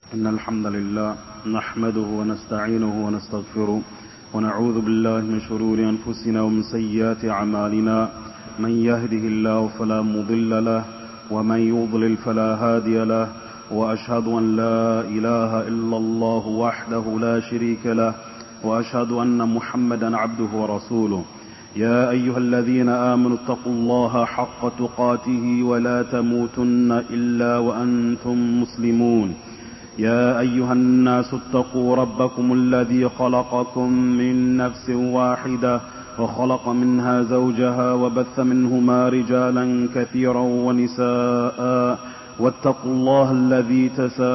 إن الحمد لله نحمده ونستعينه ونستغفره ونعوذ بالله من شرور أنفسنا ومن سيئات أعمالنا. من يهده الله فلا مضل له ومن يضلل فلا هادي له، وأشهد أن لا إله إلا الله وحده لا شريك له، وأشهد أن محمدا عبده ورسوله. يا أيها الذين آمنوا اتقوا الله حق تقاته ولا تموتن إلا وأنتم مسلمون. يا أيها الناس اتقوا ربكم الذي خلقكم من نفس واحدة وخلق منها زوجها وبث منهما رجالا كثيرا ونساء، واتقوا الله الذي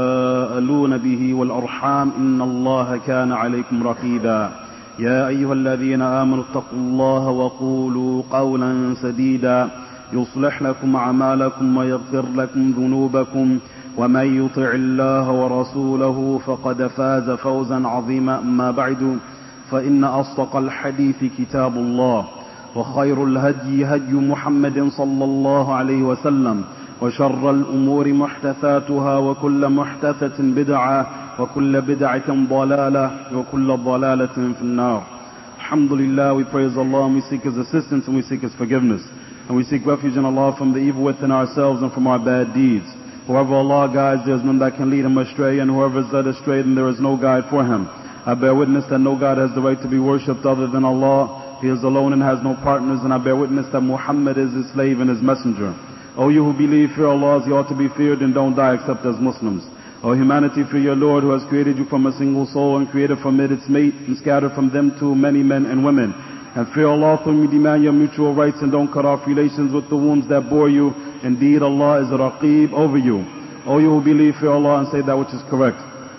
تساءلون به والأرحام إن الله كان عليكم رقيبا. يا أيها الذين آمنوا اتقوا الله وقولوا قولا سديدا يصلح لكم أعمالكم ويغفر لكم ذنوبكم، ومن يطع الله ورسوله فقد فاز فوزا عظيما. أما بعد، فإن أصدق الحديث كتاب الله، وخير الهدي هدي محمد صلى الله عليه وسلم، وشر الأمور محدثاتها، وكل محدثة بدعة، وكل بدعة ضلالة، وكل ضلالة في النار. Alhamdulillah, we praise Allah and we seek His assistance and we seek His forgiveness. And we seek refuge in Allah from the evil within ourselves and from our bad deeds. Whoever Allah guides, there is none that can lead him astray, and whoever is led astray, then there is no guide for him. I bear witness that no God has the right to be worshipped other than Allah. He is alone and has no partners, and I bear witness that Muhammad is His slave and His messenger. O you who believe, fear Allah as you ought to be feared, and don't die except as Muslims. O humanity, fear your Lord who has created you from a single soul and created from it its mate and scattered from them too many men and women. And fear Allah whom you demand your mutual rights, and don't cut off relations with the wombs that bore you. Indeed, Allah is a Raqib over you. O you who believe, fear Allah and say that which is correct,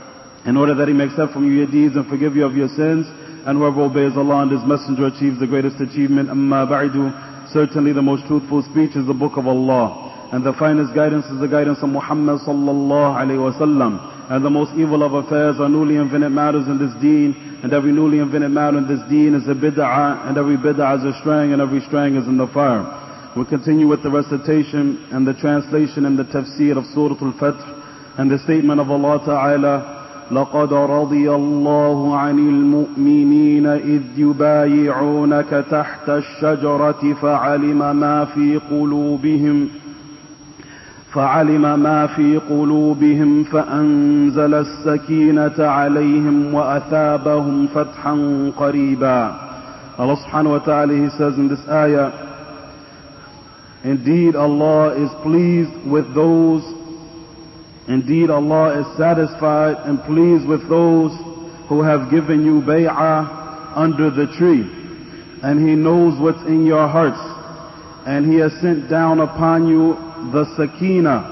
in order that He may accept from you your deeds and forgive you of your sins. And whoever obeys Allah and His Messenger achieves the greatest achievement. Amma ba'du, certainly the most truthful speech is the Book of Allah, and the finest guidance is the guidance of Muhammad sallallahu alayhi wasallam. And the most evil of affairs are newly invented matters in this deen, and every newly invented matter in this deen is a bid'ah, and every bid'ah is a straying, and every straying is in the fire. We'll continue with the recitation and the translation and the tafsir of Surah Al-Fath and the statement of Allah Ta'ala, لَقَدْ رَضِيَ اللَّهُ عَنِ الْمُؤْمِنِينَ إِذْ يُبَايِعُونَكَ تَحْتَ الشَّجَرَةِ فعلم ما في قلوبهم فأنزل السكينة عليهم وأثابهم فتحا قريبا. Allah subhanahu wa ta'ala, He says in this ayah, indeed Allah is pleased with those, indeed Allah is satisfied and pleased with those who have given you bay'ah under the tree, and He knows what's in your hearts, and He has sent down upon you the sakina,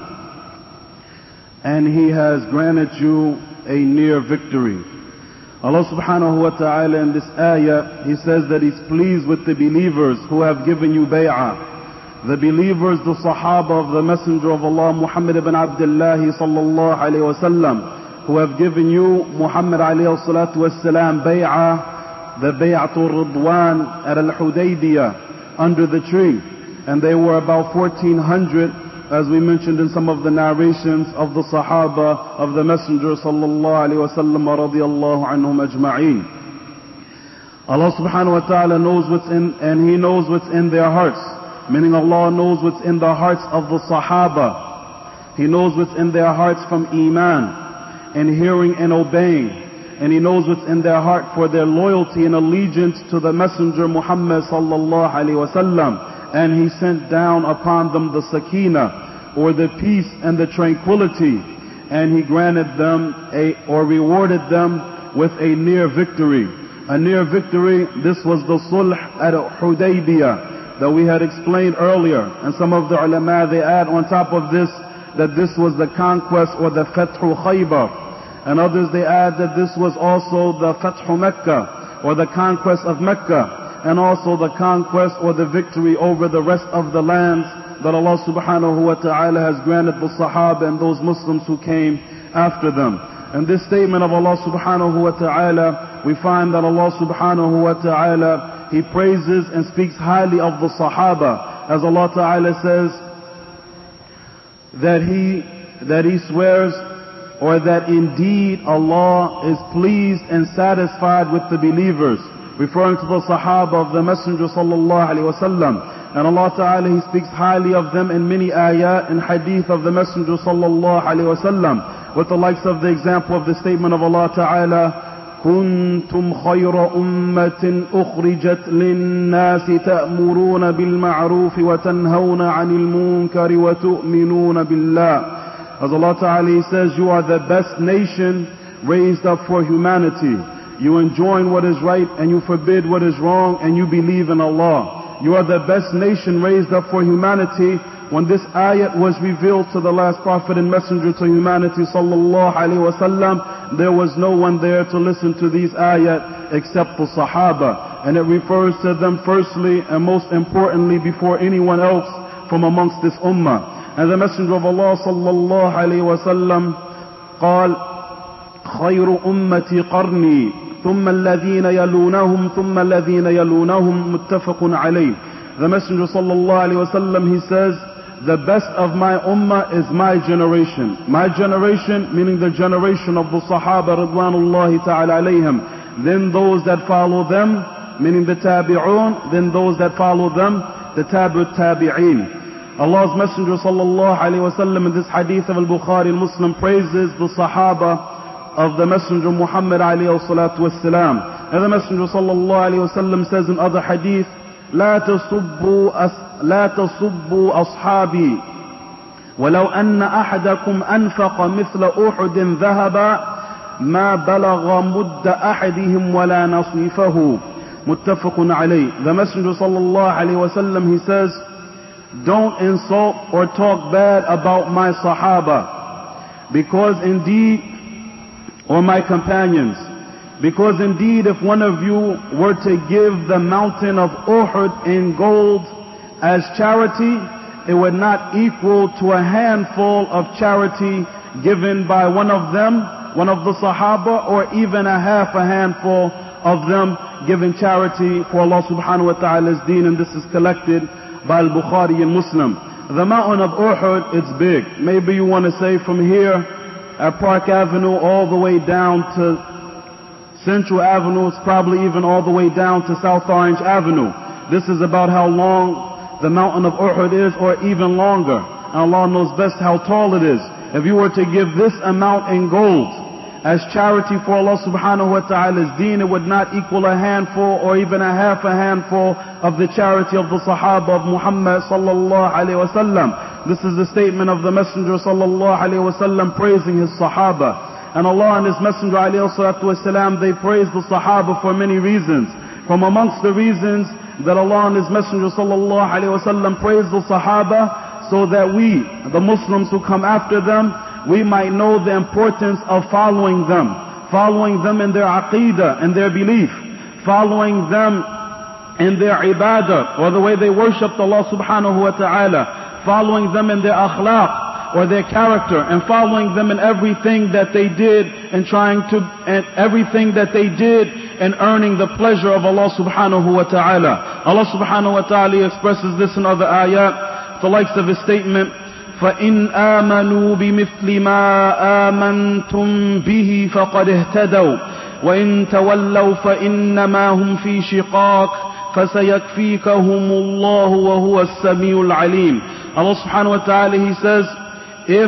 and He has granted you a near victory. Allah subhanahu wa ta'ala in this ayah, He says that He's pleased with the believers who have given you bay'ah. The believers, the Sahaba of the Messenger of Allah, Muhammad ibn Abdullah sallallahu alayhi wasallam, who have given you Muhammad alayhi salatu wassalam bay'ah, the bay'atul Ridwan at Al-Hudaybiyah under the tree. And they were about 1400, as we mentioned in some of the narrations of the Sahaba of the Messenger sallallahu alayhi wasallam radiyallahu anhum ajma'een. Allah subhanahu wa ta'ala knows what's in, and He knows what's in their hearts. Meaning Allah knows what's in the hearts of the Sahaba. He knows what's in their hearts from Iman and hearing and obeying. And He knows what's in their heart for their loyalty and allegiance to the Messenger Muhammad sallallahu alayhi wasallam. And He sent down upon them the sakina, or the peace and the tranquility. And He granted them or rewarded them with a near victory. A near victory, this was the sulh at Hudaybiyah that we had explained earlier. And some of the ulama, they add on top of this that this was the conquest or the Fathu Khaybar. And others, they add that this was also the Fathu Mecca, or the conquest of Mecca, and also the conquest or the victory over the rest of the lands that Allah subhanahu wa ta'ala has granted the Sahaba and those Muslims who came after them. And this statement of Allah subhanahu wa ta'ala, we find that Allah subhanahu wa ta'ala, He praises and speaks highly of the Sahaba, as Allah ta'ala says that He swears or that indeed Allah is pleased and satisfied with the believers, referring to the Sahaba of the Messenger sallallahu alaihi wasallam. And Allah Ta'ala, He speaks highly of them in many ayat and hadith of the Messenger sallallahu alaihi wasallam, with the likes of the example of the statement of Allah Ta'ala, كنتم خير أمة أخرجت للناس تأمرون بالمعروف وتنهون عن المنكر وتؤمنون بالله. As Allah Ta'ala says, you are the best nation raised up for humanity. You enjoin what is right and you forbid what is wrong and you believe in Allah. You are the best nation raised up for humanity. When this ayat was revealed to the last prophet and messenger to humanity sallallahu alaihi wasallam, there was no one there to listen to these ayat except the Sahaba. And it refers to them firstly and most importantly before anyone else from amongst this ummah. And the Messenger of Allah sallallahu alayhi wa sallam قال خير أمتي قرني ثم الذين يلونهم ثم الذين يلونهم متفق عليه. The Messenger sallallahu alayhi wa sallam, he says, the best of my ummah is my generation. My generation, meaning the generation of the Sahaba Ridwanullahi ta'ala alayhim. Then those that follow them, meaning the Tabi'un. Then those that follow them, the Tabi'ut Tabi'in. Allah's Messenger sallallahu alayhi wa sallam in this hadith of Al-Bukhari and Muslim praises the Sahaba of the Messenger Muhammad alayhi salatu wassalam. And the Messenger sallallahu alayhi wa sallam says in other hadith, لا تصبوا أصحابي ولو أن أحدكم أنفق مثل أحد ذهبا ما بلغ مد أحدهم ولا نصيفه متفق عليه. The Messenger sallallahu alayhi wa sallam, he says, don't insult or talk bad about my Sahaba, because indeed, or my companions, because indeed if one of you were to give the mountain of Uhud in gold as charity, it would not equal to a handful of charity given by one of them, one of the Sahaba, or even a half a handful of them giving charity for Allah subhanahu wa ta'ala's deen. And this is collected by Al-Bukhari and Muslim. The mountain of Uhud, it's big. Maybe you want to say from here at Park Avenue all the way down to Central Avenue, it's probably even all the way down to South Orange Avenue. This is about how long the mountain of Uhud is, or even longer. And Allah knows best how tall it is. If you were to give this amount in gold as charity for Allah subhanahu wa ta'ala's deen, it would not equal a handful or even a half a handful of the charity of the Sahaba of Muhammad sallallahu alayhi wa sallam. This is the statement of the Messenger sallallahu alayhi wa sallam praising his Sahaba. And Allah and His Messenger alayhi salatu wa salam, they praise the Sahaba for many reasons. From amongst the reasons that Allah and His Messenger sallallahu alayhi wa sallam praise the Sahaba, so that we, the Muslims who come after them, we might know the importance of following them in their aqeedah and their belief, following them in their ibadah, or the way they worshipped Allah subhanahu wa ta'ala, following them in their akhlaq, or their character, and following them in everything that they did, and everything that they did in earning the pleasure of Allah subhanahu wa ta'ala. Allah subhanahu wa ta'ala expresses this in other ayat, the likes of His statement, فَإِنْ آمَنُوا بِمِثْلِ مَا آمَنْتُمْ بِهِ فَقَدْ اهْتَدَوْا وَإِنْ تَوَلَّوْا فَإِنَّمَا هُمْ فِي شِقَاقٍ فَسَيَكْفِيكَهُمُ اللَّهُ وَهُوَ السَّمِيعُ الْعَلِيمُ. Allah subhanahu wa ta'ala, He says, if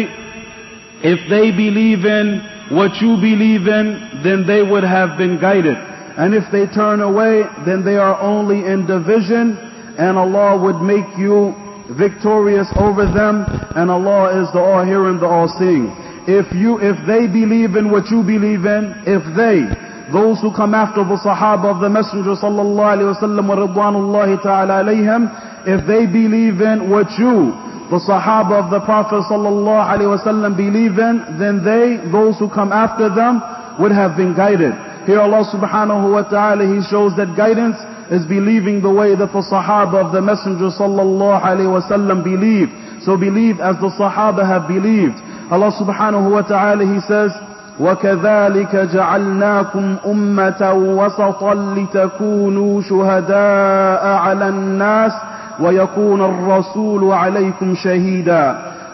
they believe in what you believe in, then they would have been guided. And if they turn away, then they are only in division, and Allah would make you victorious over them, and Allah is the all-hearing, the all-seeing. If they believe in what you believe in, those who come after the Sahaba of the Messenger sallallahu alayhi wa sallam wa ridwanullahi ta'ala alayhim, if they believe in what you, the Sahaba of the Prophet sallallahu alayhi wa sallam, believe in, then those who come after them, would have been guided. Here Allah subhanahu wa ta'ala, He shows that guidance is believing the way that the Sahaba of the Messenger sallallahu alayhi wa sallam believed. So believe as the Sahaba have believed. Allah subhanahu wa ta'ala, He says, وَكَذَلِكَ جَعَلْنَاكُمْ أُمَّةً وَسَطًا لِتَكُونُوا شُهَدَاءَ عَلَى النَّاسِ وَيَكُونَ الرَّسُولُ عَلَيْكُمْ شَهِيدًا.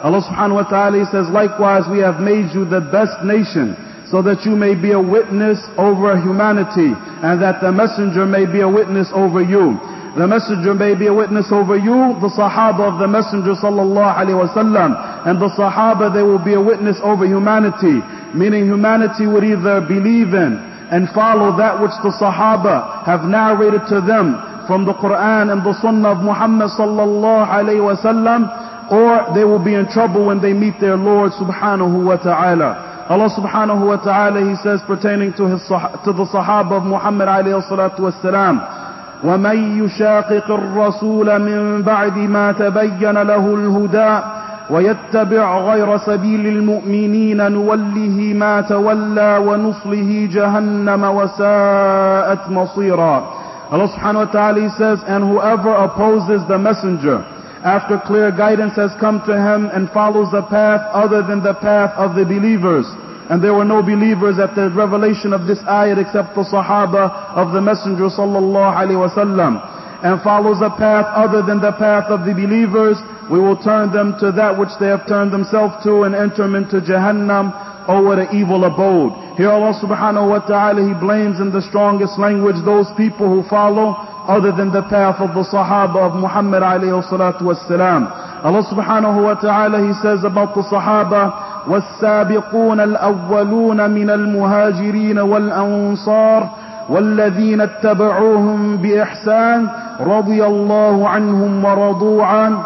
Allah subhanahu wa ta'ala, He says, likewise we have made you the best nation, so that you may be a witness over humanity, and that the messenger may be a witness over you. The messenger may be a witness over you, the Sahaba of the Messenger sallallahu alaihi wasallam, and the Sahaba, they will be a witness over humanity, meaning humanity would either believe in and follow that which the Sahaba have narrated to them from the Quran and the Sunnah of Muhammad sallallahu alaihi wasallam, or they will be in trouble when they meet their Lord subhanahu wa ta'ala. Allah subhanahu wa ta'ala, He says pertaining to the Sahaba of Muhammad alayhi salatu wassalam, وَمَن يُشَاقِقِ الرَّسُولَ مِن بَعْدِ مَا تَبَيَّنَ لَهُ الْهُدَى وَيَتَّبِعْ غَيْرَ سَبِيلِ الْمُؤْمِنِينَ نُوَلِّهِ مَا تَوَلَّى وَنُصْلِهِ جَهَنَّمَ وَسَاءَتْ مَصِيرًا. Allah subhanahu wa ta'ala, He says, and whoever opposes the messenger after clear guidance has come to him and follows a path other than the path of the believers, and there were no believers at the revelation of this ayat except the Sahaba of the Messenger sallallahu alaihi wasallam, and follows a path other than the path of the believers, we will turn them to that which they have turned themselves to and enter them into Jahannam. Oh, what an evil abode. Here Allah subhanahu wa ta'ala, He blames in the strongest language those people who follow other than the path of the Sahaba of Muhammad alayhi salatu wassalam. Allah subhanahu wa ta'ala, He says about the Sahaba, وَالسَّابِقُونَ الْأَوَّلُونَ مِنَ الْمُهَاجِرِينَ وَالْأَنصَارِ وَالَّذِينَ اتَّبَعُوهُمْ بِإِحْسَانٍ رَضِيَ اللَّهُ عَنْهُمْ وَرَضُوا عَنْهُ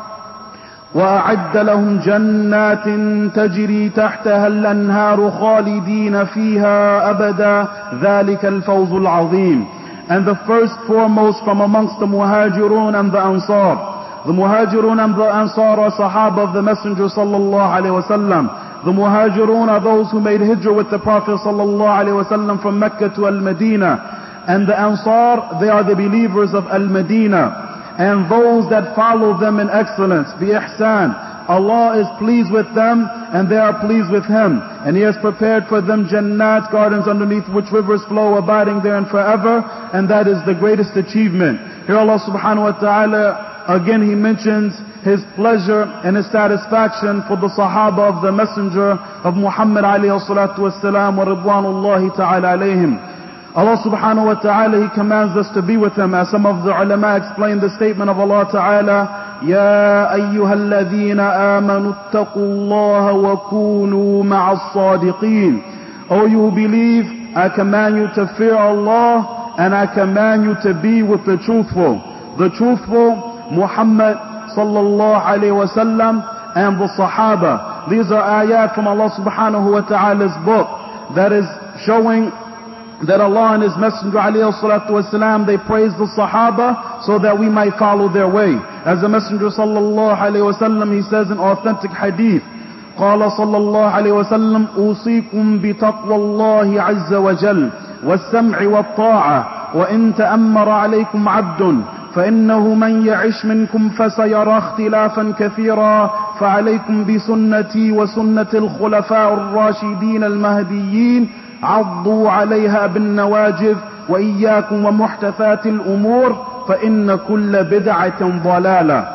وأعد لهم جنات تجري تحتها الأنهار خالدين فيها أبدا ذلك الفوز العظيم. And the first foremost from amongst the Muhajirun and the Ansar. The Muhajirun and the Ansar are Sahaba of the Messenger sallallahu alaihi wasallam. The Muhajirun are those who made hijrah with the Prophet sallallahu alaihi wasallam from Mecca to Al-Madinah. And the Ansar, they are the believers of Al-Madinah. And those that follow them in excellence, bi ihsan. Allah is pleased with them and they are pleased with Him. And He has prepared for them Jannat, gardens underneath which rivers flow, abiding there and forever. And that is the greatest achievement. Here Allah subhanahu wa ta'ala, again He mentions His pleasure and His satisfaction for the Sahaba of the Messenger of Muhammad alayhi salatu wassalam wa ridwanullahi ta'ala alayhim. Allah subhanahu wa ta'ala, He commands us to be with Him, as some of the ulama explain the statement of Allah ta'ala, يَا أَيُّهَا الَّذِينَ آمَنُوا اتَّقُوا اللَّهَ وَكُونُوا مَعَ الصَّادِقِينَ. O you who believe, I command you to fear Allah, and I command you to be with the truthful. The truthful, Muhammad sallallahu alayhi wa sallam, and the Sahaba. These are ayat from Allah subhanahu wa ta'ala's book that is showing that Allah and His Messenger alayhi salatu wasalam, they praise the Sahaba so that we might follow their way. As the Messenger sallallahu alayhi wasallam, he says in authentic hadith, قال صلى الله عليه وسلم أوصيكم بتقوى الله عز وجل والسمع والطاعة وإن تأمر عليكم عبد فإنه من يعش منكم فسيرى اختلافا كثيرا فعليكم بسنتي وسنة الخلفاء الراشدين المهديين عضوا عليها بالنواجذ وإياكم ومحدثات الأمور فإن كل بدعة ضلالة.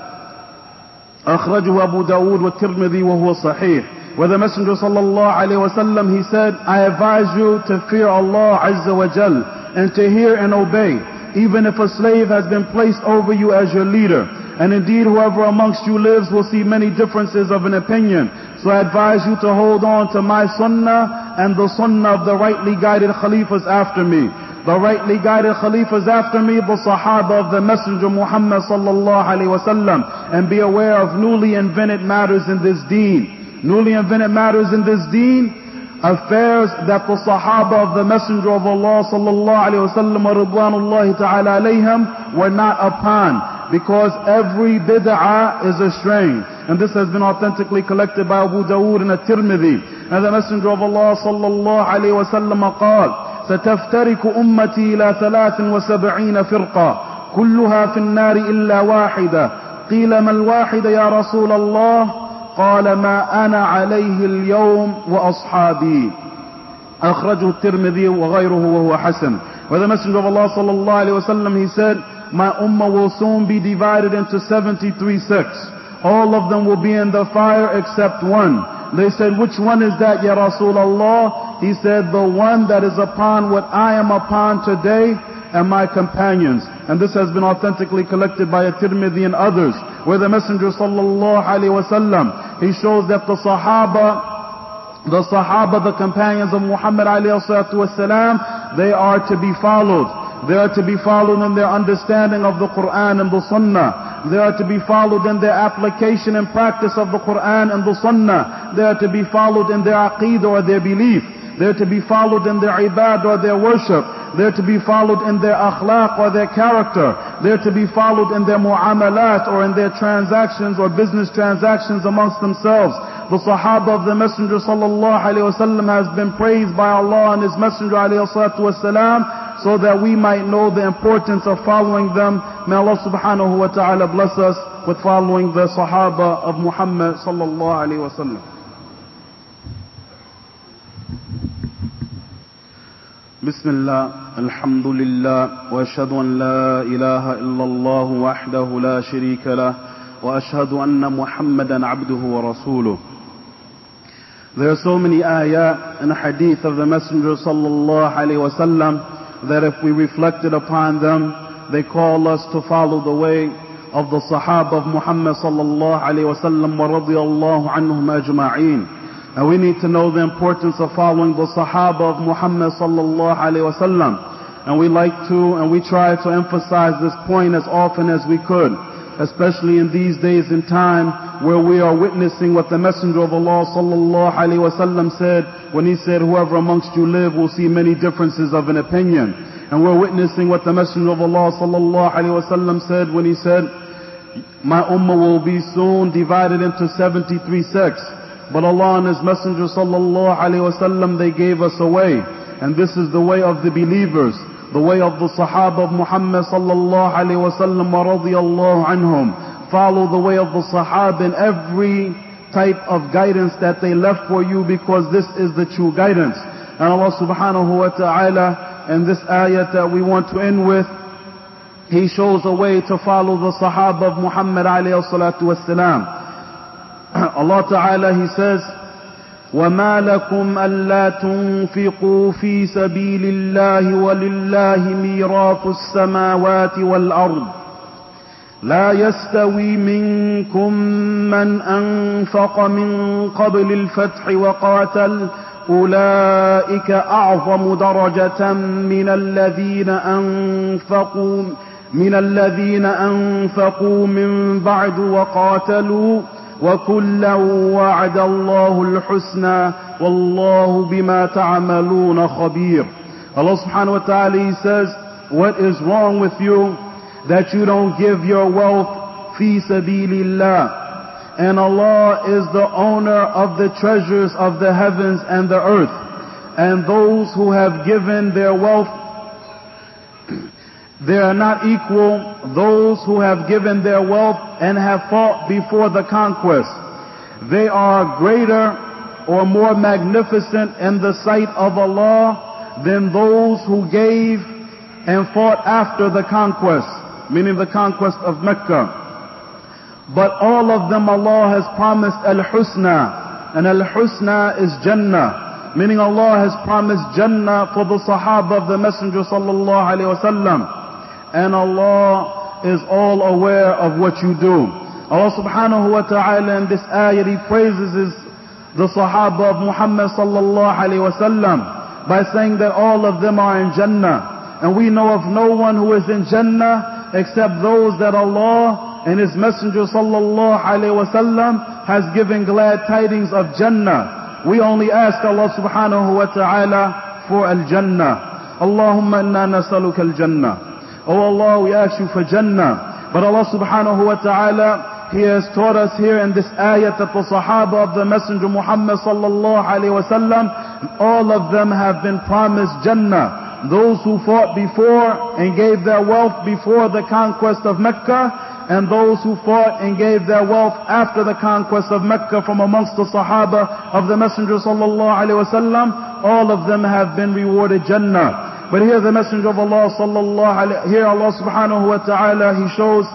أخرجه أبو داود والترمذي وهو صحيح. Where the Messenger sallallahu alayhi wasallam, he said, I advise you to fear Allah azza wa jal and to hear and obey, even if a slave has been placed over you as your leader. And indeed, whoever amongst you lives will see many differences of an opinion. So I advise you to hold on to my sunnah and the sunnah of the rightly guided Khalifas after me. The rightly guided Khalifas after me, the Sahaba of the Messenger Muhammad sallallahu alaihi wasallam. And be aware of newly invented matters in this deen. Newly invented matters in this deen, affairs that the Sahaba of the Messenger of Allah sallallahu alaihi wasallam wa ridwanullahi ta'ala alayhim were not upon. Because every bid'ah is a strain. And this has been authentically collected by Abu Dawood and At-Tirmidhi. And the Messenger of Allah sallallahu alayhi wa sallam قال ستفترك أمتي إلى 73 فرقة كلها في النار إلا واحدة قيل ما الواحدة يا رسول الله قال ما أنا عليه اليوم وأصحابي أخرجه الترمذي وغيره وهو حسن. Where the Messenger of Allah sallallahu alayhi wa sallam, he said, my ummah will soon be divided into 73 sects. all of them will be in the fire except one. They said, which one is that, Ya Rasulullah? He said, the one that is upon what I am upon today and my companions. And this has been authentically collected by At-Tirmidhi and others, where the Messenger sallallahu alaihi wasallam, he shows that the Sahaba, the companions of Muhammad alayhi salatu wasalam, they are to be followed. They are to be followed in their understanding of the Quran and the Sunnah. They are to be followed in their application and practice of the Quran and the Sunnah. They are to be followed in their aqeedah or their belief. They are to be followed in their ibadah or their worship. They are to be followed in their akhlaq or their character. They are to be followed in their mu'amalat or in their transactions or business transactions amongst themselves. The Sahaba of the Messenger sallallahu alaihi wasallam has been praised by Allah and His Messenger alayhi salatu wasalam, so that we might know the importance of following them. May Allah subhanahu wa ta'ala bless us with following the Sahaba of Muhammad sallallahu alaihi wasallam. بسم الله الحمد لله وأشهد أن لا إله إلا الله وحده لا شريك له وأشهد أن محمدا عبده ورسوله. There are so many ayat and hadith of the Messenger sallallahu alaihi wasallam that if we reflected upon them, they call us to follow the way of the Sahaba of Muhammad sallallahu alaihi wasallam wa radiyallahu anhum ajma'een. And we need to know the importance of following the Sahaba of Muhammad sallallahu alaihi wasallam. And we try to emphasize this point as often as we could, especially in these days and time where we are witnessing what the Messenger of Allah sallallahu alaihi wasallam said when he said, whoever amongst you live will see many differences of an opinion. And we're witnessing what the Messenger of Allah sallallahu alaihi wasallam said when he said, my ummah will be soon divided into 73 sects. But Allah and His Messenger sallallahu alaihi wasallam, they gave us a way. And this is the way of the believers, the way of the Sahaba of Muhammad sallallahu alaihi wasallam wa radiyallahu anhum. Follow the way of the Sahaba in every type of guidance that they left for you, because this is the true guidance. And Allah subhanahu wa ta'ala, in this ayat that we want to end with, He shows a way to follow the Sahaba of Muhammad alayhi salatu wassalam. Allah Ta'ala, He says, وَمَا لَكُمْ أَلَّا تُنْفِقُوا فِي سَبِيلِ اللَّهِ وَلِلَّهِ مِيرَاثُ السَّمَاوَاتِ وَالْأَرْضِ لَا يَسْتَوِي مِنْكُمْ مَنْ أَنْفَقَ مِنْ قَبْلِ الْفَتْحِ وَقَاتَلَ أُولَئِكَ أَعْظَمُ دَرَجَةً من الذين أنفقوا من بعد وقاتلوا وَكُلًّا وَعَدَ اللَّهُ الْحُسْنَى وَاللَّهُ بِمَا تَعْمَلُونَ خَبِيرٌ. Allah subhanahu wa ta'ala, He says, what is wrong with you that you don't give your wealth fi sabilillah? And Allah is the owner of the treasures of the heavens and the earth. And those who have given their wealth, they are not equal, those who have given their wealth and have fought before the conquest. They are greater or more magnificent in the sight of Allah than those who gave and fought after the conquest, meaning the conquest of Mecca. But all of them Allah has promised Al-Husna, and Al-Husna is Jannah, meaning Allah has promised Jannah for the Sahaba of the Messenger sallallahu alaihi wasallam. And Allah is all aware of what you do. Allah subhanahu wa ta'ala in this ayat, He praises the Sahaba of Muhammad sallallahu alaihi wasallam by saying that all of them are in Jannah. And we know of no one who is in Jannah except those that Allah and His Messenger sallallahu alaihi wasallam has given glad tidings of Jannah. We only ask Allah subhanahu wa ta'ala for Al-Jannah. Allahumma inna nasaluka Al-Jannah. Oh Allah, we ask you for Jannah. But Allah subhanahu wa ta'ala, He has taught us here in this ayat that the Sahaba of the Messenger Muhammad sallallahu alaihi wasallam, all of them have been promised Jannah. Those who fought before and gave their wealth before the conquest of Mecca, and those who fought and gave their wealth after the conquest of Mecca from amongst the Sahaba of the Messenger sallallahu alaihi wasallam, all of them have been rewarded Jannah. But here the Messenger of Allah sallallahu alaihi, here Allah subhanahu wa ta'ala, He shows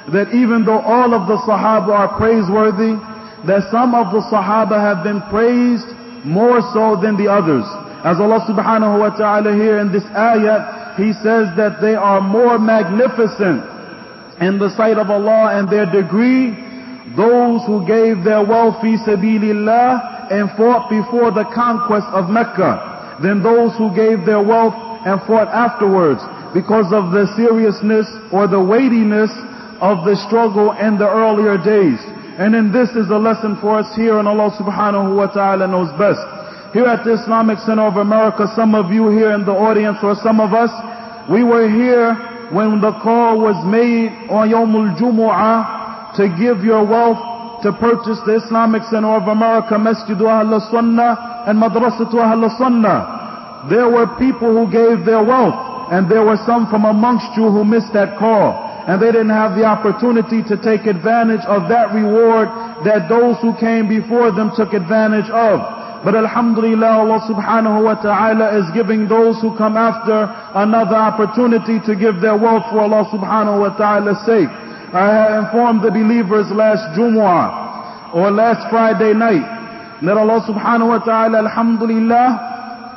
that even though all of the Sahaba are praiseworthy, that some of the Sahaba have been praised more so than the others. As Allah subhanahu wa ta'ala here in this ayat, He says that they are more magnificent in the sight of Allah and their degree, those who gave their wealth fi sabilillah and fought before the conquest of Mecca, than those who gave their wealth and fought afterwards, because of the seriousness or the weightiness of the struggle in the earlier days. And in this is a lesson for us here, and Allah subhanahu wa ta'ala knows best. Here at the Islamic Center of America, some of you here in the audience, or some of us, we were here when the call was made on Yawmul Jumu'ah to give your wealth to purchase the Islamic Center of America, Masjidu Ahl Sunnah and Madrasatu Ahl Sunnah. There were people who gave their wealth, and there were some from amongst you who missed that call, and they didn't have the opportunity to take advantage of that reward that those who came before them took advantage of. But alhamdulillah, Allah subhanahu wa ta'ala is giving those who come after another opportunity to give their wealth for Allah subhanahu wa ta'ala's sake. I had informed the believers last Jumu'ah, or last Friday night, that Allah subhanahu wa ta'ala, alhamdulillah,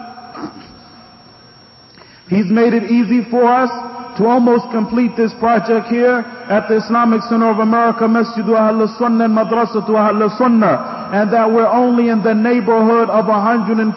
He's made it easy for us to almost complete this project here at the Islamic Center of America, Masjidu Ahl Sunnah and Madrasatu Ahl Sunnah, and that we're only in the neighborhood of $150,000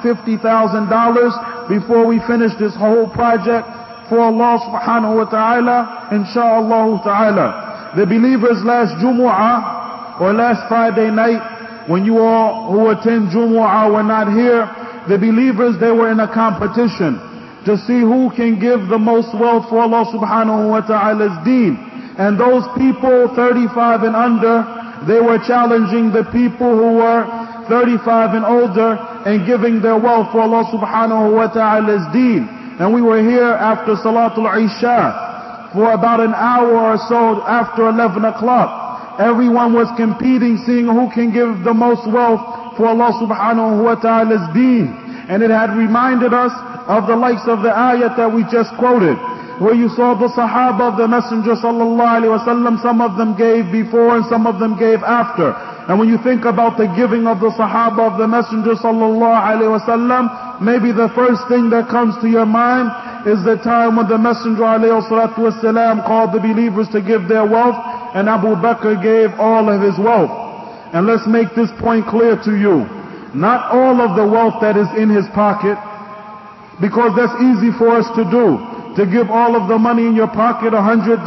before we finish this whole project for Allah subhanahu wa ta'ala, insha'Allah ta'ala. The believers last Jumu'ah, or last Friday night, when you all who attend Jumu'ah were not here, the believers, they were in a competition to see who can give the most wealth for Allah subhanahu wa ta'ala's deen. And those people 35 and under, they were challenging the people who were 35 and older and giving their wealth for Allah subhanahu wa ta'ala's deen. And we were here after Salatul Isha for about an hour or so after 11 o'clock. Everyone was competing, seeing who can give the most wealth for Allah subhanahu wa ta'ala's deen. And it had reminded us of the likes of the ayat that we just quoted, where you saw the Sahaba of the Messenger sallallahu alaihi wasallam, some of them gave before and some of them gave after. And when you think about the giving of the Sahaba of the Messenger sallallahu alaihi wasallam, maybe the first thing that comes to your mind is the time when the Messenger alayhi salatu wasalam called the believers to give their wealth, and Abu Bakr gave all of his wealth. And let's make this point clear to you. Not all of the wealth that is in his pocket, because that's easy for us to do. To give all of the money in your pocket, $100,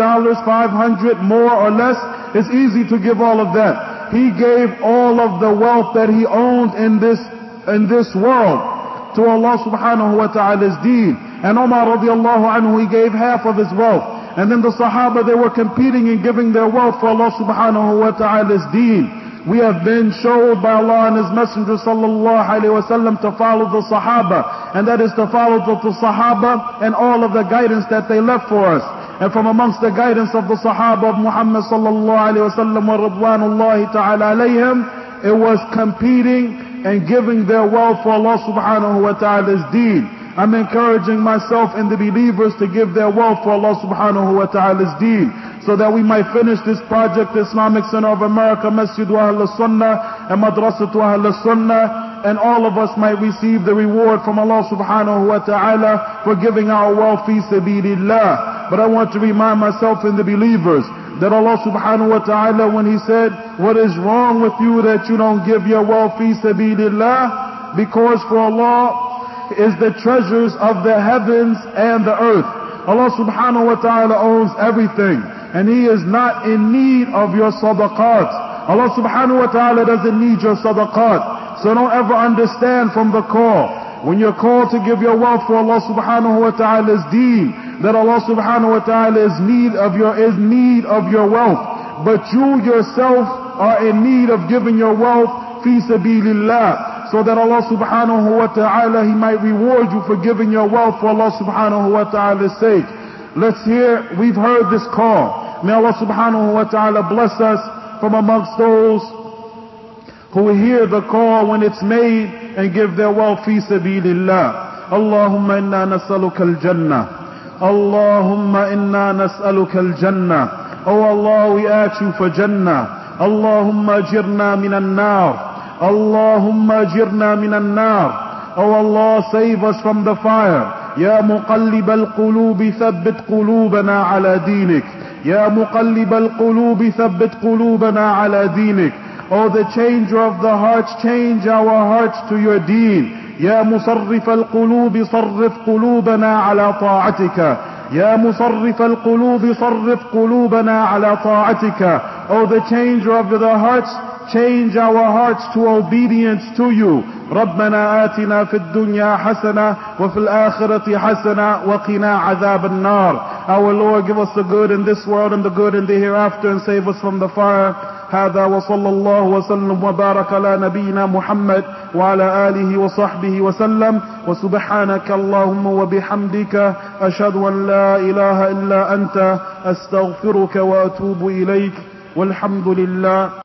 $500, more or less, it's easy to give all of that. He gave all of the wealth that he owned in this world to Allah subhanahu wa ta'ala's deen. And Umar radiallahu anhu, he gave half of his wealth. And then the Sahaba, they were competing in giving their wealth for Allah subhanahu wa ta'ala's deen. We have been showed by Allah and His Messenger sallallahu alayhi wa sallam to follow the Sahaba, and that is to follow the Sahaba and all of the guidance that they left for us. And from amongst the guidance of the Sahaba of Muhammad sallallahu alayhi wa sallam wa ridwanullahi ta'ala alayhim, it was competing and giving their wealth for Allah subhanahu wa ta'ala's deen. I'm encouraging myself and the believers to give their wealth for Allah subhanahu wa ta'ala's deen, so that we might finish this project, the Islamic Center of America, Masjidu Ahl Sunnah and Madrasatu Ahl Sunnah, and all of us might receive the reward from Allah subhanahu wa ta'ala for giving our wealth fi sabilillah. But I want to remind myself and the believers that Allah subhanahu wa ta'ala, when He said, what is wrong with you that you don't give your wealth fi sabilillah? Because for Allah is the treasures of the heavens and the earth. Allah subhanahu wa ta'ala owns everything, and He is not in need of your sadaqat. Allah subhanahu wa ta'ala doesn't need your sadaqat. So don't ever understand from the call, when you're called to give your wealth for Allah subhanahu wa ta'ala's deen, that Allah subhanahu wa ta'ala is need of your wealth. But you yourself are in need of giving your wealth fi sabilillah, so that Allah subhanahu wa ta'ala, He might reward you for giving your wealth for Allah subhanahu wa ta'ala's sake. We've heard this call. May Allah subhanahu wa ta'ala bless us from amongst those who hear the call when it's made and give their wealth fi sabilillah. Allahumma inna nas'aluka al-jannah. Allahumma inna nas'aluka al-jannah. Oh Allah, we ask you for Jannah. Allahumma ajirna minan nar. Allahumma ajirna minan nar. Oh Allah, save us from the fire. يا مقلب القلوب ثبت قلوبنا على دينك. يا مقلب القلوب ثبت قلوبنا على دينك. Oh, the changer of the hearts, change our hearts to your deen. يا مصرف القلوب صرف قلوبنا على طاعتك. يا مصرف القلوب صرف قلوبنا على طاعتك. Oh, the changer of the hearts, change our hearts to obedience to you. ربنا آتنا في الدنيا حسنة وفي الآخرة حسنة وقنا عذاب النار. Our Lord, give us the good in this world and the good in the hereafter, and save us from the fire. هذا وصلى الله وسلم وبارك على نبينا محمد وعلى آله وصحبه وسلم. وسبحانك اللهم وبحمدك أشهد أن لا إله إلا أنت أستغفرك وأتوب إليك والحمد لله.